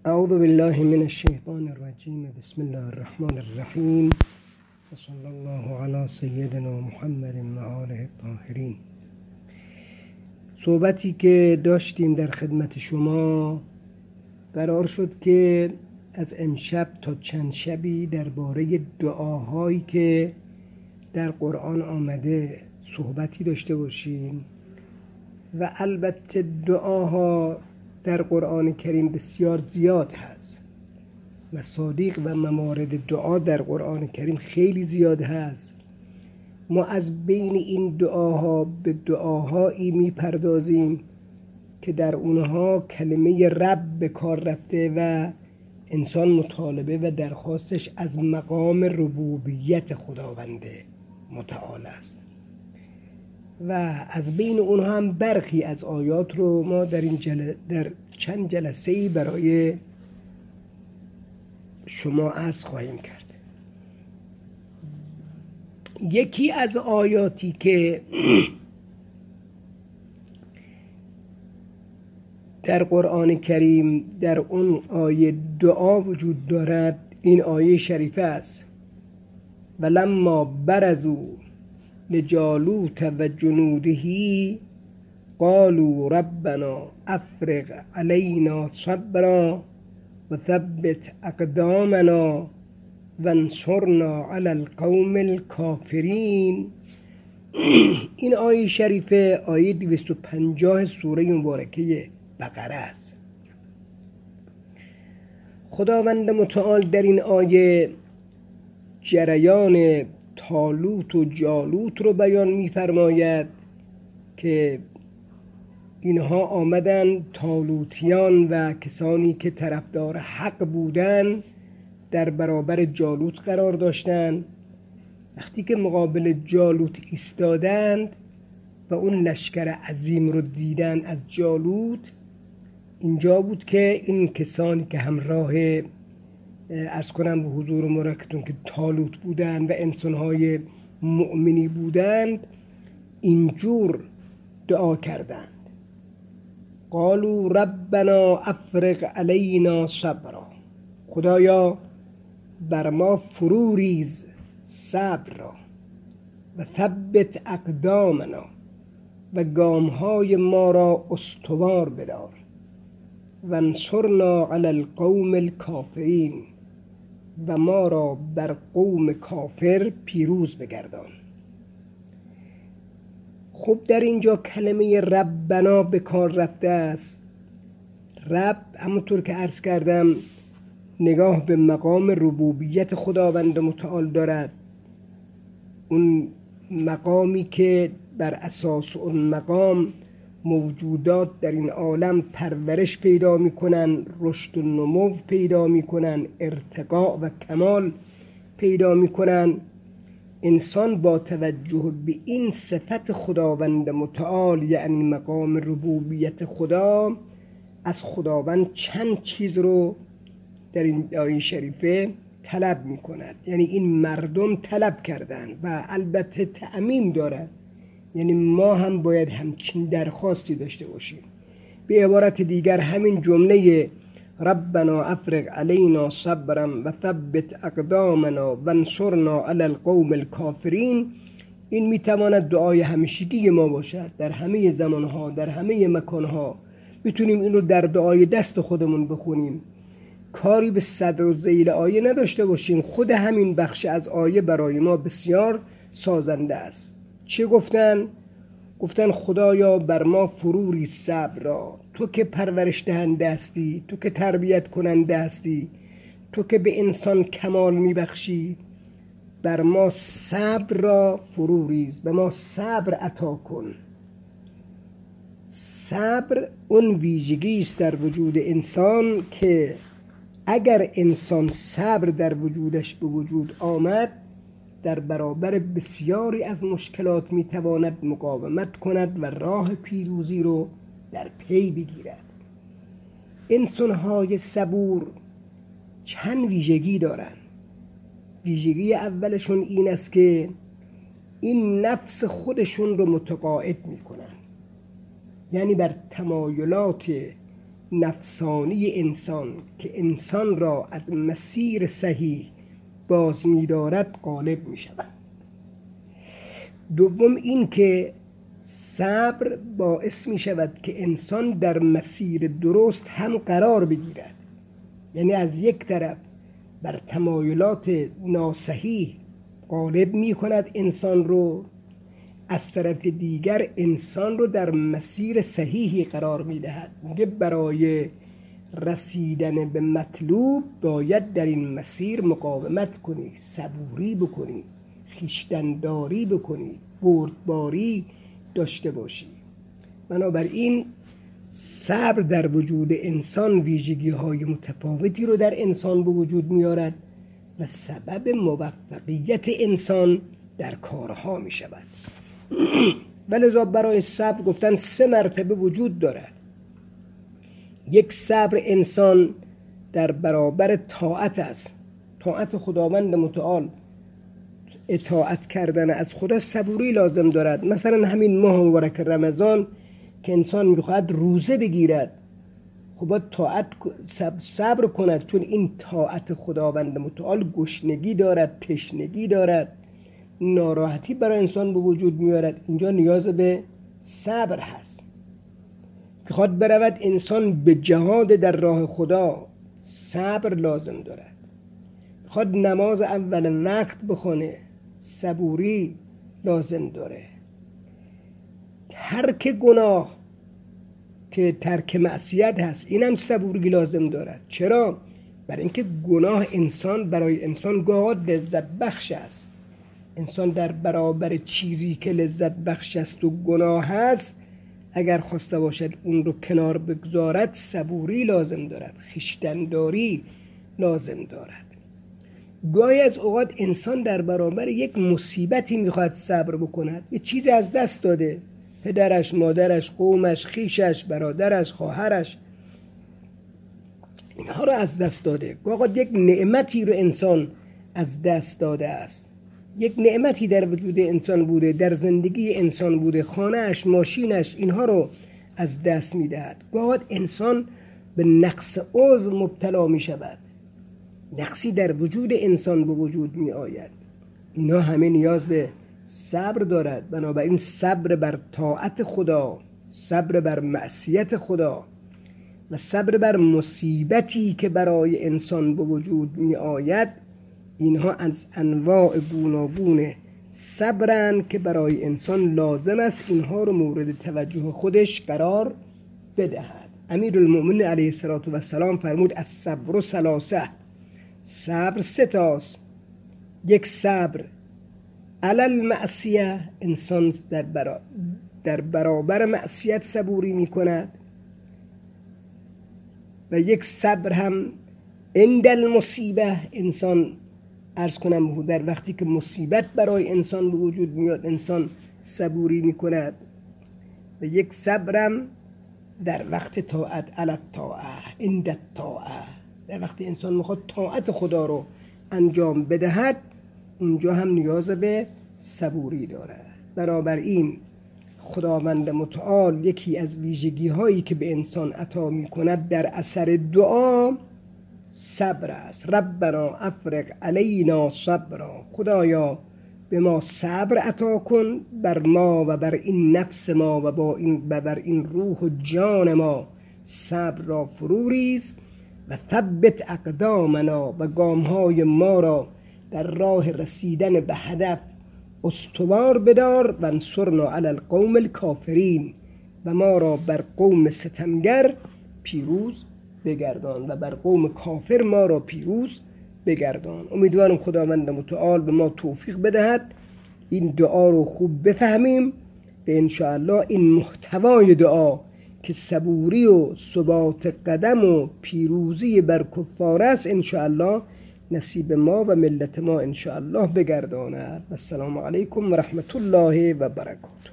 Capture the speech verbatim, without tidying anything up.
اعوذ بالله من الشیطان الرجیم. بسم الله الرحمن الرحیم و صلی الله علی سیدنا محمد و آله الطاهرین. صحبتی که داشتیم در خدمت شما قرار شد که از امشب تا چند شبی درباره دعاهایی که در قرآن آمده صحبتی داشته باشیم و البته دعاها در قرآن کریم بسیار زیاد هست. مصادیق و موارد دعا در قرآن کریم خیلی زیاد هست. ما از بین این دعاها به دعاهایی میپردازیم که در اونها کلمه رب به کار رفته و انسان مطالبه و درخواستش از مقام ربوبیت خداوند متعال است و از بین اونها هم برخی از آیات رو ما در این جل... در چند جلسه‌ای برای شما عرض خواهیم کرد. یکی از آیاتی که در قرآن کریم در اون آیه دعا وجود دارد این آیه شریفه است: ولما برزوا لجالوت و جنوده قالوا ربنا افرغ علینا صبرا و ثبت اقدامنا وانصرنا علی القوم الکافرین. این آیه شریفه آیه دویست و پنجاه سوره مبارکه بقره است. خداوند متعال در این آیه جریان طالوت و جالوت رو بیان می‌فرماید که اینها آمدن، طالوتیان و کسانی که طرفدار حق بودند در برابر جالوت قرار داشتند. وقتی که مقابل جالوت ایستادند و اون لشکر عظیم رو دیدن از جالوت، اینجا بود که این کسانی که همراه از کنم به حضور مرکتون که طالوت بودند و انسانهای مؤمنی بودند اینجور دعا کردند: قالوا ربنا افرغ علینا صبرا، خدایا بر ما فرو ریز صبر را، و ثبت اقدامنا، و گامهای ما را استوار بدار، و انصرنا علی القوم الکافرین، و ما را بر قوم کافر پیروز بگردان. خب در اینجا کلمه ربنا به کار رفته است. رب همونطور که عرض کردم نگاه به مقام ربوبیت خداوند متعال دارد، اون مقامی که بر اساس اون مقام موجودات در این عالم پرورش پیدا میکنن، رشد و نمو پیدا میکنن، ارتقاء و کمال پیدا میکنن. انسان با توجه به این صفت خداوند متعال یعنی مقام ربوبیت خدا از خداوند چند چیز رو در این آیه شریفه طلب میکند. یعنی این مردم طلب کردن و البته تعمیم دارد، یعنی ما هم باید همچین درخواستی داشته باشیم. به عبارت دیگر همین جمله ربنا افرغ علینا صبرا و ثبت اقدامنا وانصرنا علی القوم الکافرین، این میتواند دعای همیشگی ما باشد. در همه زمانها، در همه مکانها میتونیم این رو در دعای دست خودمون بخونیم، کاری به صدر و ذیل آیه نداشته باشیم. خود همین بخش از آیه برای ما بسیار سازنده است. چه گفتن؟ گفتن خدایا بر ما فروری صبر را، تو که پرورش دهنده هستی، تو که تربیت کننده هستی، تو که به انسان کمال میبخشی، بر ما صبر را فروریز، به ما صبر عطا کن. صبر اون ویژگی است در وجود انسان که اگر انسان صبر در وجودش به وجود آمد در برابر بسیاری از مشکلات میتواند مقاومت کند و راه پیروزی رو در پی بگیرد. انسان‌های صبور چند ویژگی دارند. ویژگی اولشون این است که این نفس خودشون رو متقاعد میکنن، یعنی بر تمایلات نفسانی انسان که انسان را از مسیر صحیح باز می‌دارد غالب می‌شود. دوم این که صبر باعث می‌شود که انسان در مسیر درست هم قرار بگیرد، یعنی از یک طرف بر تمایلات ناصحیح غالب می‌کند انسان رو، از طرف دیگر انسان رو در مسیر صحیحی قرار می‌دهد. میگه برای رسیدن به مطلوب باید در این مسیر مقاومت کنی، صبوری بکنی، خویشتن‌داری بکنی، بردباری داشته باشی. بنابراین صبر در وجود انسان ویژگی‌های متفاوتی رو در انسان به وجود میارد و سبب موفقیت انسان در کارها می شود. ولذا برای صبر گفتن سه مرتبه وجود دارد. یک، صبر انسان در برابر طاعت است، طاعت خداوند متعال، اطاعت کردن از خدا صبوری لازم دارد. مثلا همین ماه مبارک رمضان که انسان میخواهد روزه بگیرد، خب باید طاعت صبر کند، چون این طاعت خداوند متعال گشنگی دارد، تشنگی دارد، ناراحتی برای انسان به وجود میارد. اینجا نیاز به صبر هست. میخواد برود انسان به جهاد در راه خدا، صبر لازم دارد. میخواد نماز اول وقت بخونه، صبوری لازم داره. ترک گناه که ترک معصیت هست، اینم صبوری لازم دارد. چرا؟ برای اینکه گناه انسان برای انسان گاه لذت بخش است. انسان در برابر چیزی که لذت بخش است و گناه هست، اگر خواسته باشد اون رو کنار بگذارد، صبوری لازم دارد، خویشتن‌داری لازم دارد. گاهی از اوقات انسان در برابر یک مصیبتی میخواد صبر بکند، یه چیزی از دست داده، پدرش، مادرش، قومش، خیشش، برادرش، خواهرش، اینها رو از دست داده. گاهی یک نعمتی رو انسان از دست داده است، یک نعمتی در وجود انسان بوده، در زندگی انسان بوده، خانهش، ماشینش، اینها رو از دست میدهد. گاهی انسان به نقص عضو مبتلا می شود، نقصی در وجود انسان به وجود می آید. اینا همه نیاز به صبر دارد. بنابراین صبر بر طاعت خدا، صبر بر معصیت خدا و صبر بر مصیبتی که برای انسان به وجود می آید، اینها از انواع گوناگون صبرن که برای انسان لازم است اینها رو مورد توجه خودش قرار بدهد. امیرالمؤمنین علیه الصلاة و السلام فرمود الصبر ثلاثه، صبر سه تاست. یک، صبر علی المعصیه، انسان در, برا در برابر معصیت صبوری می کند، و یک صبر هم عند المصیبه، انسان عرض کنم در وقتی که مصیبت برای انسان به وجود میاد انسان صبوری می کند، و یک صبرم در وقت طاعت، علی الطاعه، عند الطاعه، در وقتی انسان میخواد طاعت خدا رو انجام بدهد، اونجا هم نیاز به صبوری دارد. بنابراین خداوند متعال یکی از ویژگی هایی که به انسان عطا می کند در اثر دعا صبر است. ربنا افرغ علینا صبرا، خدایا به ما صبر عطا کن، بر ما و بر این نفس ما و با این بر این روح و جان ما صبر را فرو ریز، و ثبت اقدامنا، و گامهای ما را در راه رسیدن به هدف استوار بدار، و انصرنا علی القوم الکافرین، و ما را بر قوم ستمگر پیروز بگردان، و بر قوم کافر ما را پیروز بگردان. امیدوارم خداوند متعال به ما توفیق بدهد این دعا رو خوب بفهمیم و انشاءالله این محتوای دعا که صبوری و ثبات قدم و پیروزی بر کفار است انشاءالله نصیب ما و ملت ما انشاءالله بگرداند. السلام علیکم و رحمت الله و برکاته.